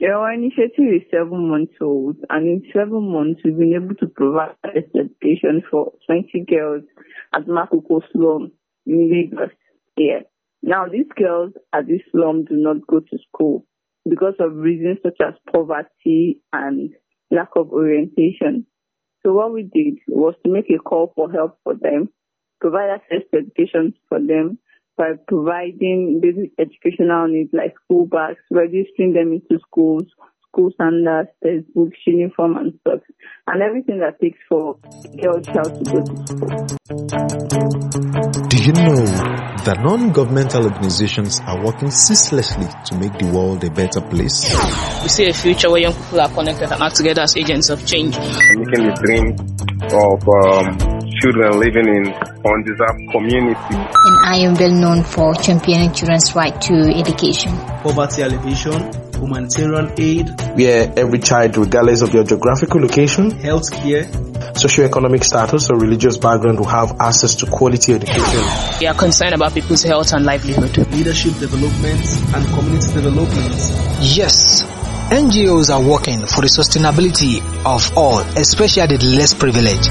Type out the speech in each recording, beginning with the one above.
Our initiative is 7 months old, and in 7 months, we've been able to provide education for 20 girls at Makoko slum in Lagos. Yeah. Now, these girls at this slum do not go to school because of reasons such as poverty and lack of orientation. So what we did was to make a call for help for them, provide access to education for them, by providing basic educational needs like school bags, registering them into schools, school standards, textbooks, uniform and socks, and everything that takes for a girl child to go to school. Do you know that non-governmental organizations are working ceaselessly to make the world a better place? We see a future where young people are connected and act together as agents of change. Making the dream of children living in undeserved communities. And I am well known for championing children's right to education. Poverty alleviation, humanitarian aid, where every child, regardless of their geographical location, healthcare, socioeconomic status or religious background, will have access to quality education. We are concerned about people's health and livelihood, leadership development and community development. Yes, NGOs are working for the sustainability of all, especially the less privileged.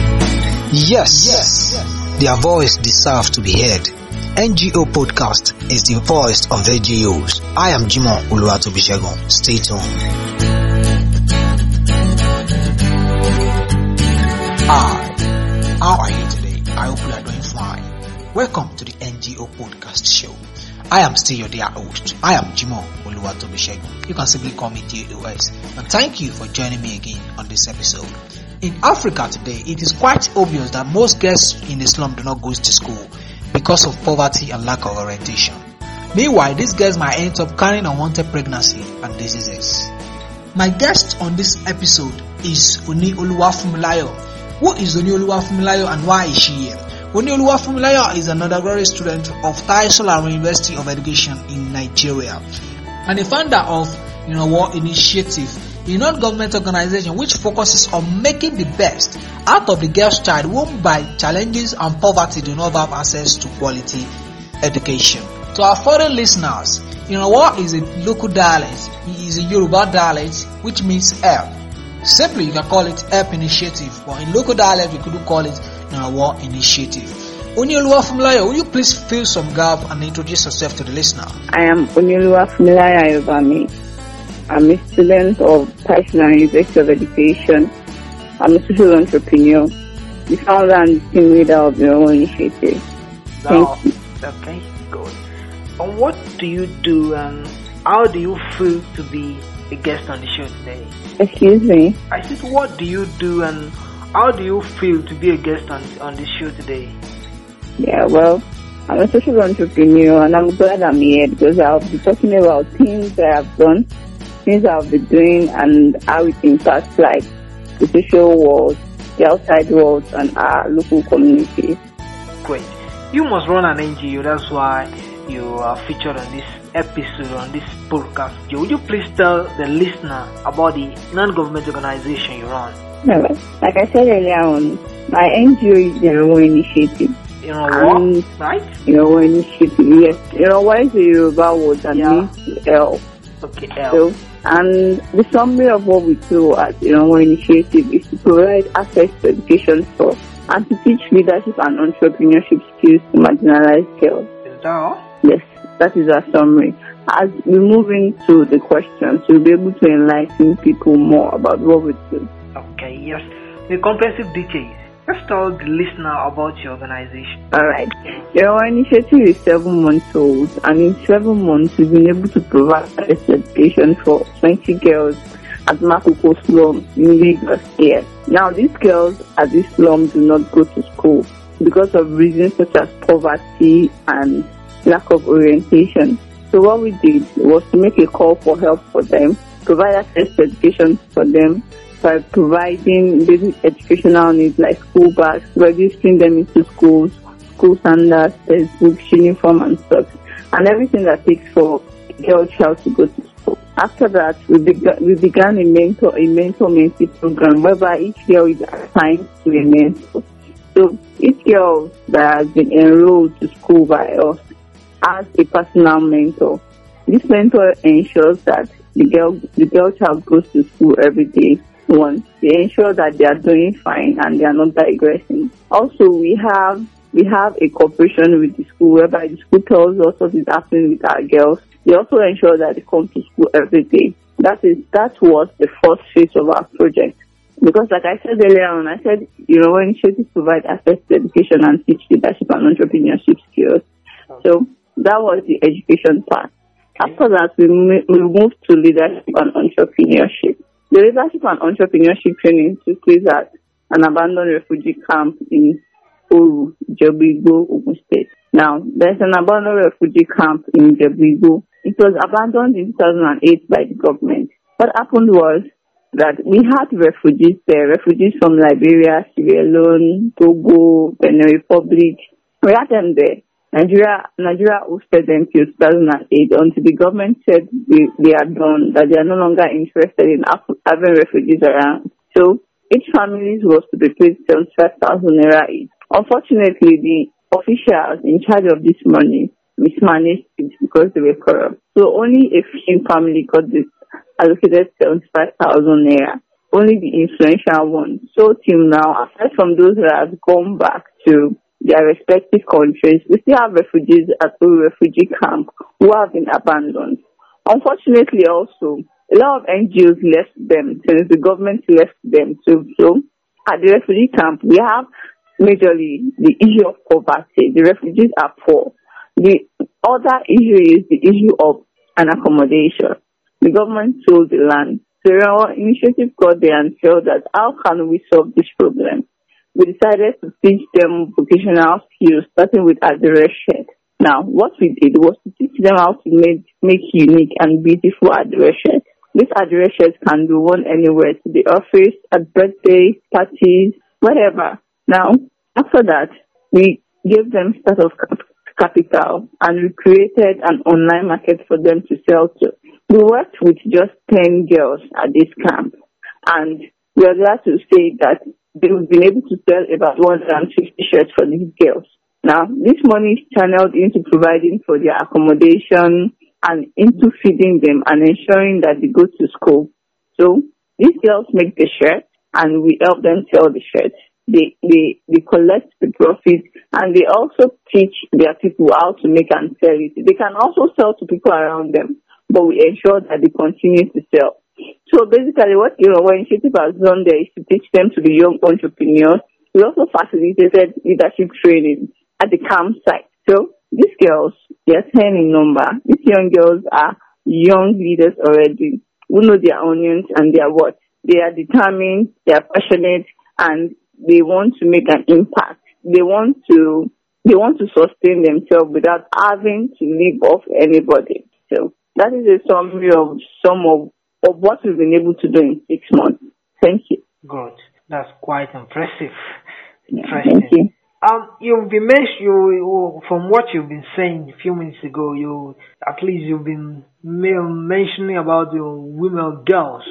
Yes, their voice deserves to be heard. NGO Podcast is the voice of NGOs. I am Jimoh Oluwatobishegun. Stay tuned. Hi, how are you today? I hope you are doing fine. Welcome to the NGO Podcast show. I am still your dear host. I am Jimoh Oluwatobishegun. You can simply call me DOS. And thank you for joining me again on this episode. In Africa today, it is quite obvious that most girls in the slum do not go to school because of poverty and lack of orientation. Meanwhile, these girls might end up carrying unwanted pregnancy and diseases. My guest on this episode is Oni Oluwafunmilayo. Who is Oni Oluwafunmilayo and why is she here? Oni Oluwafunmilayo is an undergraduate student of Tai Solarin University of Education in Nigeria and the founder of Initiative, a non-government organization which focuses on making the best out of the girl's child whom by challenges and poverty do not have access to quality education. To our foreign listeners, what is a local dialect? It is a Yoruba dialect which means help. Simply, you can call it help initiative, but in local dialect, we could call it initiative. Oni Oluwafunmilayo, will you please fill some gap and introduce yourself to the listener? I am Oni Oluwafunmilayo Ayobami. I'm a student of Tai Solarin University of Education. I'm a social entrepreneur, the founder and team leader of your own initiative. Thank you. Okay, good. And what do you do and how do you feel to be a guest on the show today? Excuse me? I said, what do you do and how do you feel to be a guest on the show today? Yeah, well, I'm a social entrepreneur and I'm glad I'm here because I'll be talking about things that I've done, things I'll be doing and how it impacts like the social world, the outside world and our local community. Great. You must run an NGO, that's why you are featured on this episode, on this podcast. Would you please tell the listener about the non-government organization you run? No, like I said earlier on, my NGO is the Own Initiative. What? Right? Own Initiative, yes. What is the Yoruba word that means to help? Okay, help. So, and the summary of what we do at Own Initiative is to provide access to education for and to teach leadership and entrepreneurship skills to marginalized girls. Is that all? Yes, that is our summary. As we move into the questions, we'll be able to enlighten people more about what we do. Okay, yes. The comprehensive details. Let's tell the listener about your organization. Alright. Our initiative is 7 months old, and in 7 months, we've been able to provide education for 20 girls at Makoko slum in Lagos here. Now, these girls at this slum do not go to school because of reasons such as poverty and lack of orientation. So what we did was to make a call for help for them, provide access to education for them by providing basic educational needs like school bags, registering them into schools, school standards, textbooks, uniform and socks, and everything that takes for a girl child to go to school. After that, we began a mentor-mentee program whereby each girl is assigned to a mentor. So each girl that has been enrolled to school by us has a personal mentor. This mentor ensures that the girl child goes to school every day. One, they ensure that they are doing fine and they are not digressing. Also, we have a cooperation with the school whereby the school tells us what is happening with our girls. They also ensure that they come to school every day. That was the first phase of our project. Because like I said earlier on, I said, when initiatives provide access to education and teach leadership and entrepreneurship skills. So that was the education part. After that, we moved to leadership and entrepreneurship. The leadership and entrepreneurship training took place at an abandoned refugee camp in Oru, Jebu-Igbo, Ogun State. Now, there's an abandoned refugee camp in Jebu-Igbo. It was abandoned in 2008 by the government. What happened was that we had refugees there, refugees from Liberia, Sierra Leone, Togo, Benin Republic. We had them there. Nigeria hosted them till 2008 until the government said they are done, that they are no longer interested in having refugees around. So each family was to be paid 75,000 naira each. Unfortunately, the officials in charge of this money mismanaged it because they were corrupt. So only a few families got this allocated 75,000 naira. Only the influential ones. So till now, aside from those that have gone back to their respective countries, we still have refugees at the refugee camp who have been abandoned. Unfortunately also, a lot of NGOs left them since the government left them too. So at the refugee camp, we have majorly the issue of poverty. The refugees are poor. The other issue is the issue of an accommodation. The government sold the land. So our initiative got there and felt that how can we solve this problem? We decided to teach them vocational skills, starting with address-shed. Now, what we did was to teach them how to make unique and beautiful address-shed. This address-shed can be worn anywhere, to the office, at birthdays, parties, whatever. Now, after that, we gave them start of capital and we created an online market for them to sell to. We worked with just 10 girls at this camp, and we are glad to say that they've been able to sell about 150 shirts for these girls. Now, this money is channeled into providing for their accommodation and into feeding them and ensuring that they go to school. So, these girls make the shirt and we help them sell the shirts. They collect the profit and they also teach their people how to make and sell it. They can also sell to people around them, but we ensure that they continue to sell. So basically what our initiative has done there is to teach them to be young entrepreneurs. We also facilitated leadership training at the campsite. So these girls, they are 10 in number. These young girls are young leaders already who know their onions and their what. They are determined, they are passionate, and they want to make an impact. They want to sustain themselves without having to live off anybody. So that is a summary of some of what we've been able to do in 6 months. Thank you. Good. That's quite impressive. Yeah, thank you. You've been from what you've been saying a few minutes ago, you've been mentioning about your women, girls,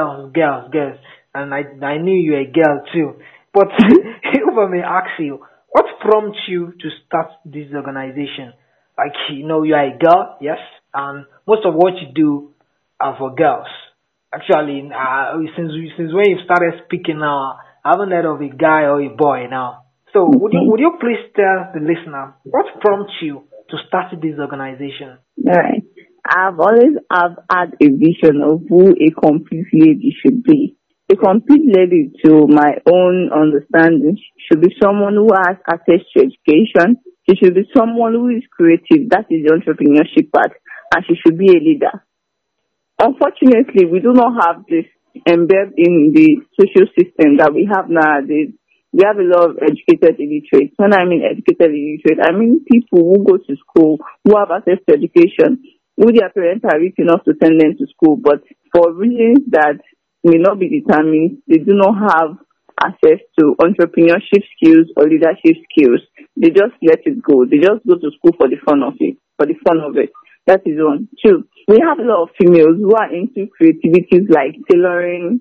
and I knew you were a girl too. But if I may ask you, what prompted you to start this organization? Like, you are a girl, yes, and most of what you do are for girls. Actually, since when you started speaking now, I haven't heard of a guy or a boy now. So would you please tell the listener what prompted you to start this organization? All right. I've had a vision of who a complete lady should be. A complete lady, to my own understanding, should be someone who has access to education. She should be someone who is creative. That is the entrepreneurship part. And she should be a leader. Unfortunately, we do not have this embedded in the social system that we have nowadays. We have a lot of educated illiterates. When I mean educated illiterate, I mean people who go to school, who have access to education, who their parents are rich enough to send them to school, but for reasons that may not be determined, they do not have access to entrepreneurship skills or leadership skills. They just let it go. They just go to school for the fun of it. That is one. Two, we have a lot of females who are into creativities like tailoring,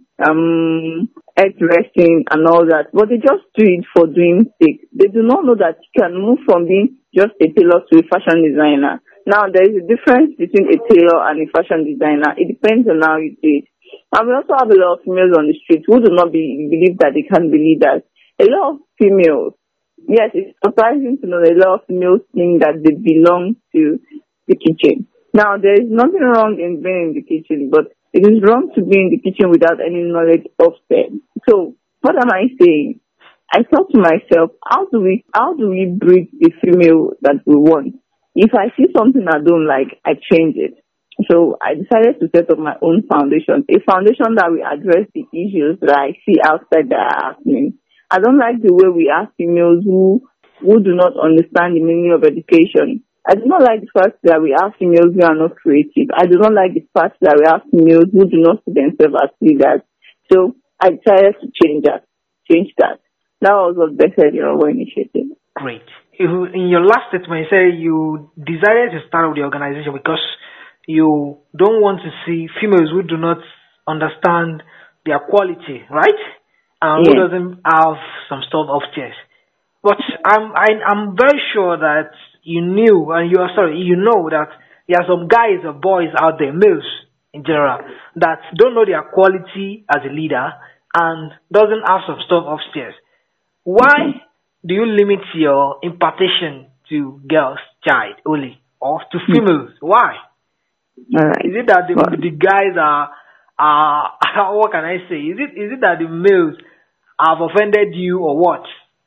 hairdressing and all that, but they just do it for doing sake. They do not know that you can move from being just a tailor to a fashion designer. Now, there is a difference between a tailor and a fashion designer. It depends on how you do it. And we also have a lot of females on the street who do not believe that they can be leaders. A lot of females, yes, it's surprising to know that a lot of females think that they belong to the kitchen. Now, there is nothing wrong in being in the kitchen, but it is wrong to be in the kitchen without any knowledge of them. So, what am I saying? I thought to myself, how do we breed the female that we want? If I see something I don't like, I change it. So I decided to set up my own foundation, a foundation that will address the issues that I see outside that are happening. I don't like the way we ask females who do not understand the meaning of education. I do not like the fact that we ask females who are not creative. I do not like the fact that we ask females who do not see themselves as leaders. So I decided to change that. That was what Best Your initiative. Great. In your last statement, you say you decided to start with the organization because you don't want to see females who do not understand their quality, right? And who doesn't have some stuff upstairs. But I'm very sure that you know that there are some guys or boys out there, males in general, that don't know their quality as a leader and doesn't have some stuff upstairs. Why do you limit your impartation to girls' child only or to females? Why? All right. Is it that the guys are what can I say? Is it that the males have offended you or what?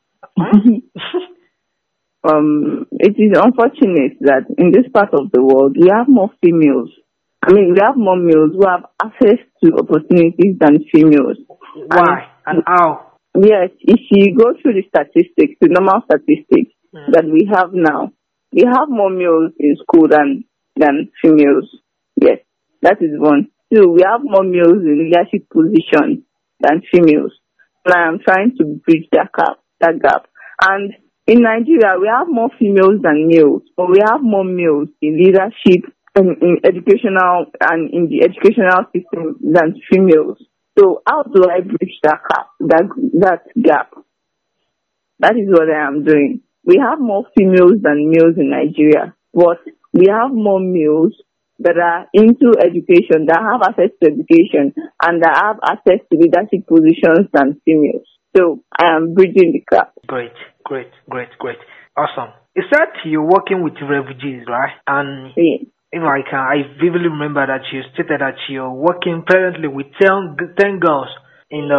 It is unfortunate that in this part of the world we have more females. We have more males who have access to opportunities than females. Why and how? Yes, if you go through the statistics, the normal statistics that we have now, we have more males in school than females. Yes, that is one. Two, we have more males in leadership positions than females. And I am trying to bridge that gap. And in Nigeria, we have more females than males, but we have more males in leadership and in educational and in the educational system than females. So how do I bridge that gap? That is what I am doing. We have more females than males in Nigeria, but we have more males that are into education, that have access to education, and that have access to leadership positions than females. So I am bridging the gap. Great. Awesome. You said you're working with refugees, right? And I vividly remember that you stated that you're working currently with 10 girls in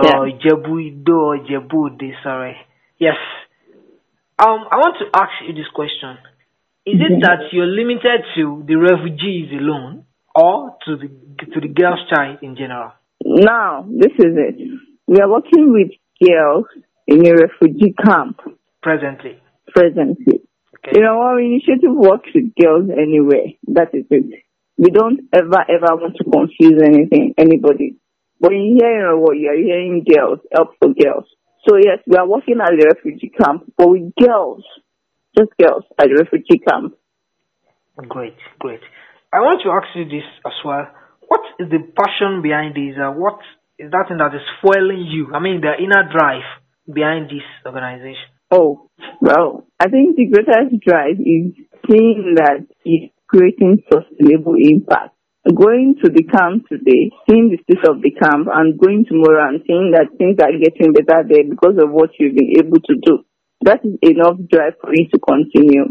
Jebu, sorry. Yes. I want to ask you this question. Is it that you're limited to the refugees alone or to the girls' child in general? No, this is it. We are working with girls in a refugee camp. Presently. Okay. Our initiative works with girls anywhere. That is it. We don't ever want to confuse anybody. But you hear what you are hearing, girls, help for girls. So yes, we are working at the refugee camp, but with girls. Just girls at the refugee camp. Great. I want to ask you this as well. What is the passion behind this? What is that thing that is fueling you? The inner drive behind this organization. Oh, well, I think the greatest drive is seeing that it's creating sustainable impact. Going to the camp today, seeing the state of the camp, and going tomorrow and seeing that things are getting better there because of what you've been able to do. That is enough drive for you to continue.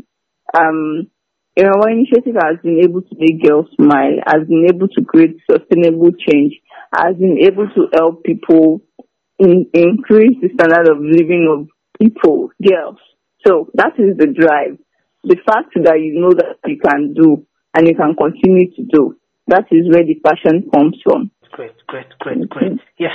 Our initiative has been able to make girls smile, has been able to create sustainable change, has been able to help people increase the standard of living of people, girls. So that is the drive. The fact that you know that you can do and you can continue to do, that is where the passion comes from. Great. Yes.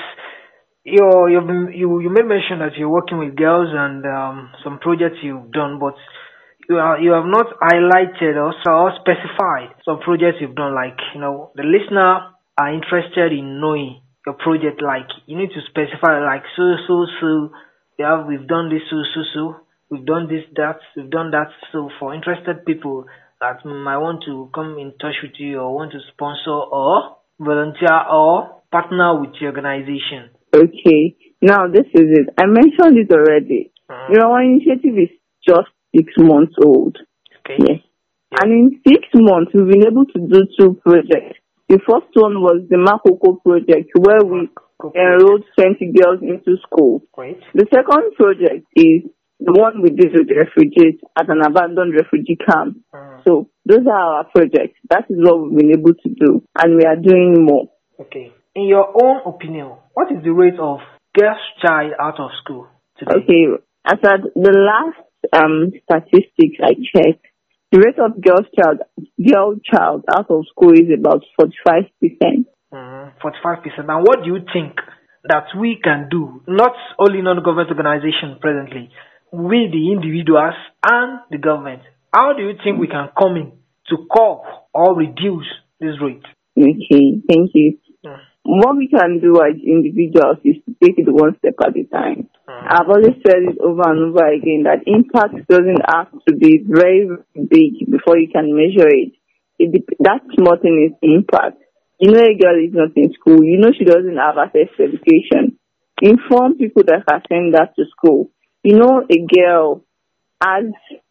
You may mention that you're working with girls and some projects you've done, but you have not highlighted or specified some projects you've done. Like, the listener are interested in knowing your project. Like, you need to specify, like, so. We've done this, so. We've done this, that. We've done that. So for interested people that might want to come in touch with you or want to sponsor or volunteer or partner with your organization. Okay. Now, this is it. I mentioned it already. Our initiative is just 6 months old. Okay. Yes. And in 6 months, we've been able to do 2 projects. The first one was the Makoko project, where we enrolled 20 girls into school. Great. The second project is the one we did with refugees at an abandoned refugee camp. So those are our projects. That is what we've been able to do, and we are doing more. Okay. In your own opinion, what is the rate of girls' child out of school today? Okay. As at the last statistics I checked, the rate of girl child out of school is about 45%. 45%. And what do you think that we can do, not only non-government organizations presently, we the individuals and the government? How do you think we can come in to curb or reduce this rate? Okay, thank you. What we can do as individuals is to take it one step at a time. I've always said it over and over again that impact doesn't have to be very big before you can measure it. That small thing is impact. You know a girl is not in school. You know she doesn't have access to education. Inform people that can send that to school. You know a girl has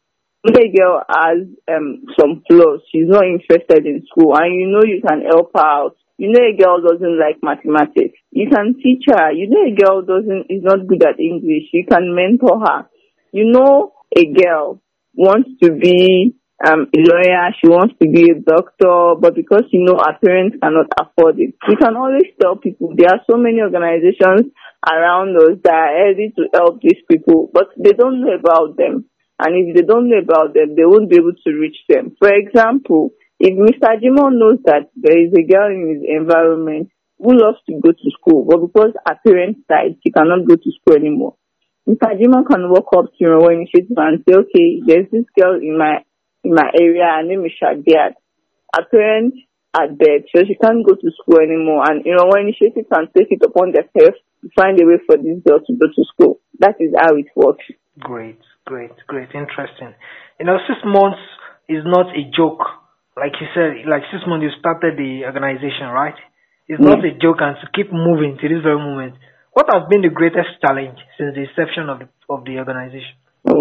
some flaws. She's not interested in school, and you know you can help her out. You know a girl doesn't like mathematics. You can teach her. You know a girl is not good at English. You can mentor her. You know a girl wants to be a lawyer. She wants to be a doctor, but because you know her parents cannot afford it, you can always tell people. There are so many organizations around us that are ready to help these people, but they don't know about them. And if they don't know about them, they won't be able to reach them. For example, if Mr. Jimon knows that there is a girl in his environment who loves to go to school, but because her parents died, she cannot go to school anymore, Mr. Jimon can walk up to your initiative and say, okay, there's this girl in my area, her name is Shadiat. Her parents are dead, so she can't go to school anymore. And initiative can take it upon themselves to find a way for this girl to go to school. That is how it works. Great. Interesting. 6 months is not a joke. Like you said, 6 months you started the organization, right? It's not a joke, and to keep moving to this very moment. What has been the greatest challenge since the inception of the organization?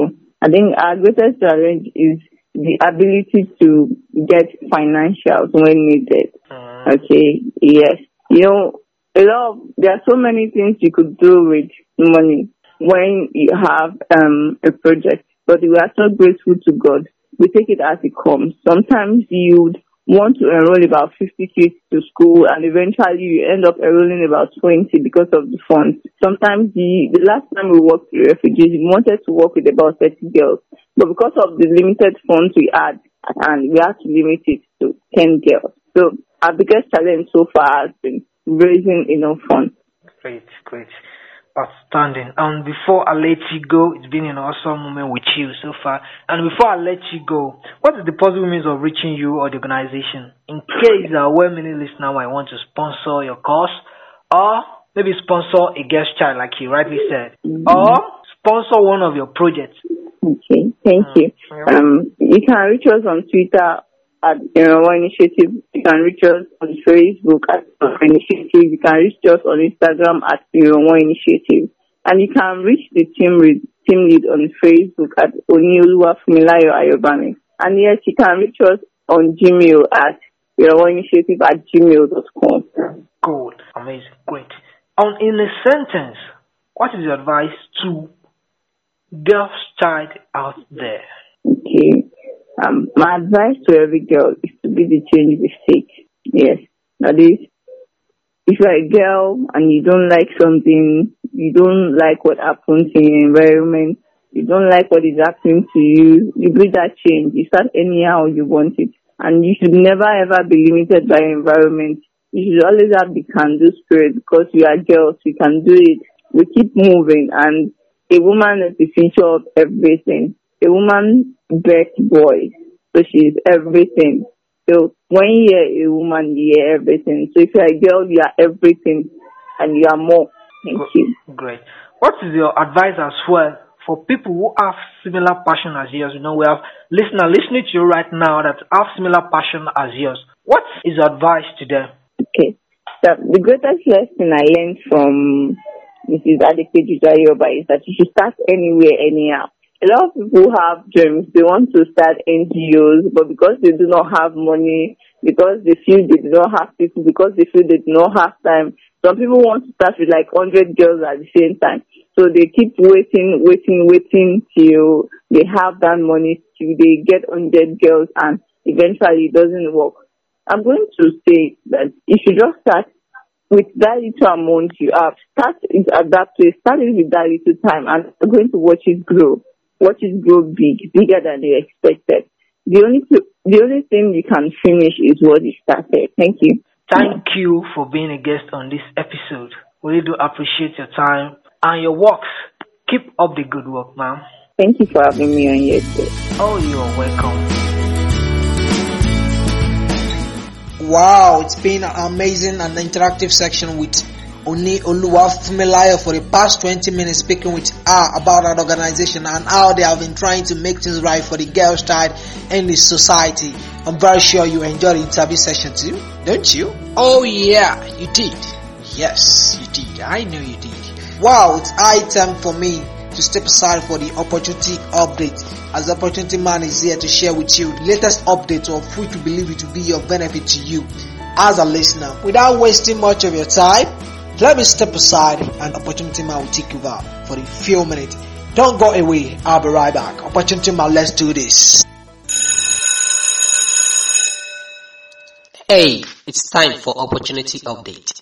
I think our greatest challenge is the ability to get financials when needed. Okay, yes. There are so many things you could do with money when you have a project, but we are so grateful to God. We take it as it comes. Sometimes you want to enroll about 50 kids to school, and eventually you end up enrolling about 20 because of the funds. Sometimes the last time we worked with refugees, we wanted to work with about 30 girls, but because of the limited funds we had, and we had to limit it to 10 girls. So our biggest challenge so far has been raising enough funds. Great. Outstanding. And before I let you go, it's been an awesome moment with you so far. And before I let you go, what is the possible means of reaching you or the organization? In case there are many listeners might want to sponsor your cause, or maybe sponsor a guest child, like you rightly said, or sponsor one of your projects. Okay, thank you. You can reach us on Twitter at Initiative. You can reach us on Facebook at Initiative. You can reach us on Instagram at Initiative. And you can reach the team lead on Facebook at Onioluwa Fumilayo Ayobami. And yes, you can reach us on Gmail at initiative@gmail.com. Good. Amazing. Great. In a sentence, what is your advice to girls' child out there? Okay. My advice to every girl is to be the change we seek. Yes. That is, if you're a girl and you don't like something, you don't like what happens in your environment, you don't like what is happening to you, you bring that change. You start anyhow you want it. And you should never ever be limited by your environment. You should always have the can-do spirit, because we are girls, we can do it. We keep moving, and a woman is the future of everything. A woman births boys, so she's everything. So when you hear a woman, you hear everything. So if you're a girl, you are everything, and you are more. Thank you. Great. What is your advice as well for people who have similar passion as yours? We have listeners listening to you right now that have similar passion as yours. What is your advice to them? Okay. So the greatest lesson I learned from Mrs. Adekeju Jayoba is that you should start anywhere, anyhow. A lot of people have dreams. They want to start NGOs, but because they do not have money, because they feel they do not have people, because they feel they do not have time, some people want to start with like 100 girls at the same time. So they keep waiting till they have that money, till they get 100 girls, and eventually it doesn't work. I'm going to say that you should just start with that little amount you have. Start it at that place. Start it with that little time, and you're going to watch it grow. Watch it grow bigger than they expected. The only thing you can finish is what you started. Thank you. Thank you for being a guest on this episode. We really do appreciate your time and your works. Keep up the good work, ma'am. Thank you for having me on your show. Oh, you're welcome. Wow, it's been an amazing and interactive section with Oni Oluwafumilayo for the past 20 minutes, speaking with her about that organization and how they have been trying to make things right for the girls' child in the society. I'm very sure you enjoyed the interview session too, don't you? Oh yeah, you did. Yes, you did. I know you did. Wow, it's high time for me to step aside for the opportunity update, as the opportunity man is here to share with you the latest updates of which we believe it will be of benefit to you as a listener. Without wasting much of your time, let me step aside and opportunity man will take over for a few minutes. Don't go away, I'll be right back. Opportunity man, let's do this. Hey, it's time for opportunity update.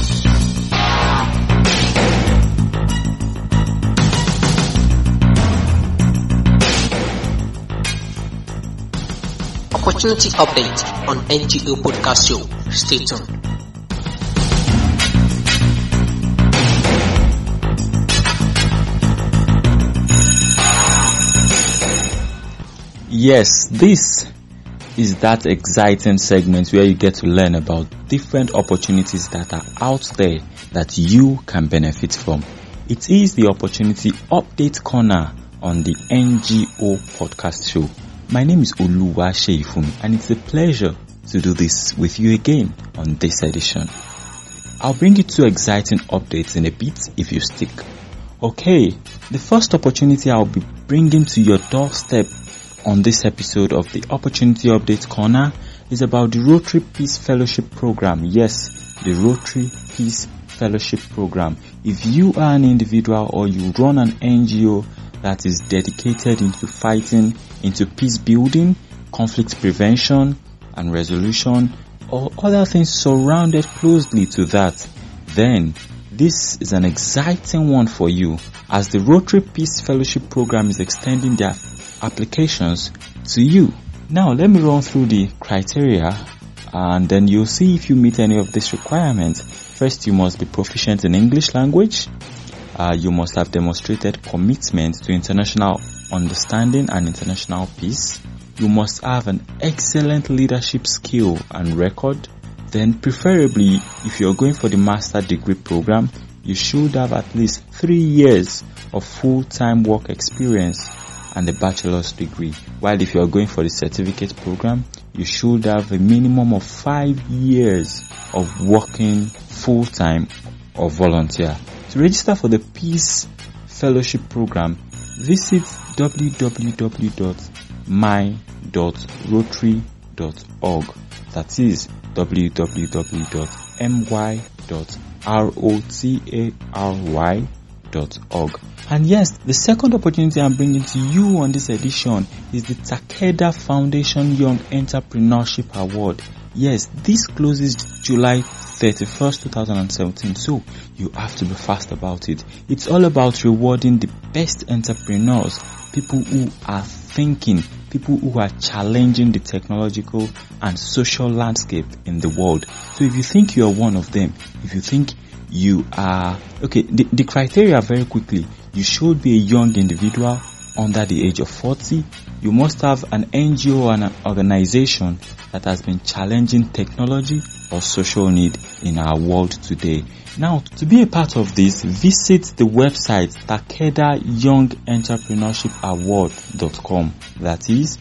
Opportunity update on NGO podcast show. Stay tuned. Yes, this is that exciting segment where you get to learn about different opportunities that are out there that you can benefit from. It is the Opportunity Update Corner on the NGO podcast show. My name is Oluwa Sheifun, and it's a pleasure to do this with you again on this edition. I'll bring you two exciting updates in a bit if you stick. Okay, the first opportunity I'll be bringing to your doorstep on this episode of the Opportunity Update Corner is about the Rotary Peace Fellowship Program. Yes, the Rotary Peace Fellowship Program. If you are an individual or you run an NGO that is dedicated into fighting, into peace building, conflict prevention and resolution, or other things surrounded closely to that, then this is an exciting one for you, as the Rotary Peace Fellowship Program is extending their applications to you. Now let me run through the criteria and then you'll see if you meet any of these requirements. First, you must be proficient in English language. You must have demonstrated commitment to international understanding and international peace. You must have an excellent leadership skill and record. Then preferably, if you're going for the master degree program, you should have at least 3 years of full-time work experience and a bachelor's degree. While if you are going for the certificate program, you should have a minimum of 5 years of working full-time or volunteer. To register for the Peace Fellowship Program, visit www.my.rotary.org. That is www.my.rotary.org. And yes, the second opportunity I'm bringing to you on this edition is the Takeda Foundation Young Entrepreneurship Award. Yes, this closes July 31st, 2017, so you have to be fast about it. It's all about rewarding the best entrepreneurs, people who are thinking, people who are challenging the technological and social landscape in the world. So if you think you are one of them, if you think you are, okay, the criteria very quickly: you should be a young individual under the age of 40. You must have an NGO or an organization that has been challenging technology or social need in our world today. Now, to be a part of this, visit the website takedayoungentrepreneurshipaaward.com. That is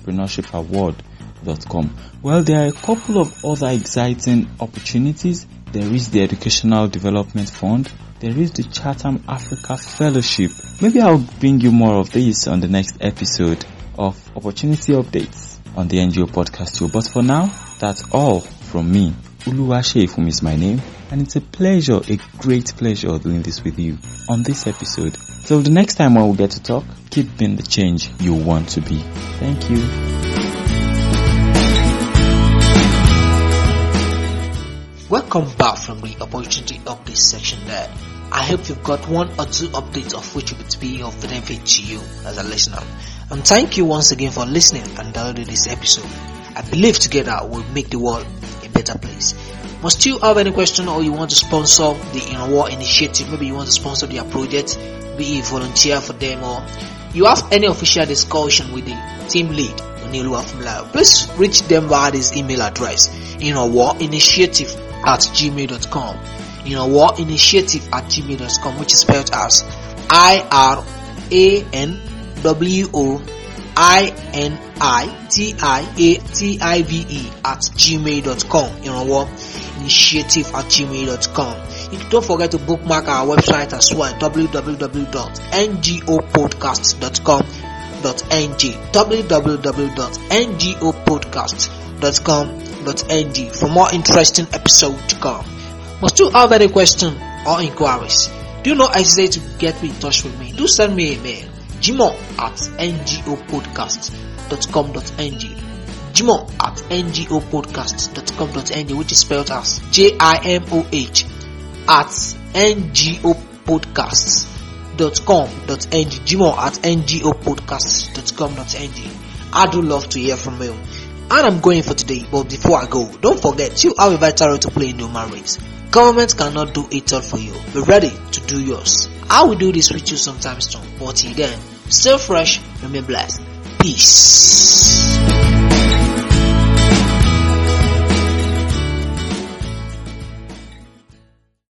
takedayoungentrepreneurshipaaward.com. Well, there are a couple of other exciting opportunities. there is the Educational Development Fund, there is the Chatham Africa Fellowship. Maybe I'll bring you more of this on the next episode of Opportunity Updates on the NGO Podcast Show. But for now, that's all from me. Oluwaseifun is my name, and it's a pleasure, a great pleasure doing this with you on this episode. So the next time when we get to talk, keep being the change you want to be. Thank you. Welcome back from the Opportunity Update section there. I hope you've got one or two updates of which will be of benefit to you as a listener. And thank you once again for listening and downloading this episode. I believe together we'll make the world a better place. Must you have any question or you want to sponsor the War initiative? Maybe you want to sponsor their project, be a volunteer for them, or you have any official discussion with the team lead, please reach them via this email address, warinitiative@gmail.com. warinitiative@gmail.com, which is spelled as IRANWOINITIATIVE@gmail.com. Initiative@gmail.com. You don't forget to bookmark our website as well, www.ngopodcast.com.ng, www.ngopodcast.com.ng for more interesting episodes to come. Must you have any question or inquiries? Do not hesitate to get me in touch with me. Do send me a mail, jimo@ngopodcast.com.ng, jimo@ngopodcast.com.ng, which is spelled as JIMOH@ngopodcast.com.ng, jimo@ngopodcast.com.ng. I do love to hear from you. And I'm going for today, but before I go, don't forget you have a vital role to play in human race. Government cannot do it all for you. Be ready to do yours. I will do this with you sometimes too. But till then, stay fresh, remain blessed. Peace.